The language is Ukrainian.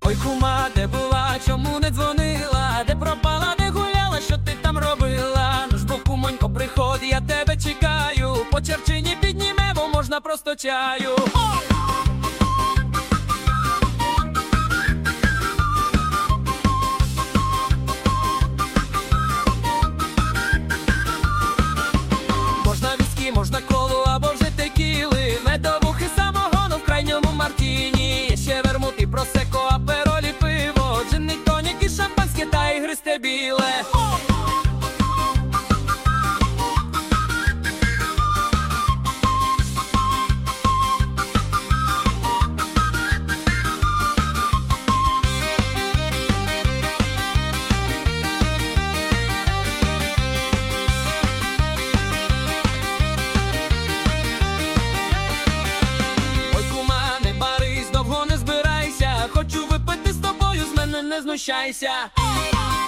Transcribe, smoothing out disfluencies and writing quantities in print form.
Ой, кума, де була, чому не дзвонила? Де пропала, де гуляла, що ти там робила? Ну ж бо, кумонько, приходь, я тебе чекаю. По черчині піднімемо, можна просто чаю. Можна віскі, можна колу або вже текіли, медовухи, самогону в крайньому мартіні. Є ще вермут і просеко, аперолі, пиво, джинний тонік і шампанське та ігристе біле. Хочу випити з тобою, з мене не знущайся.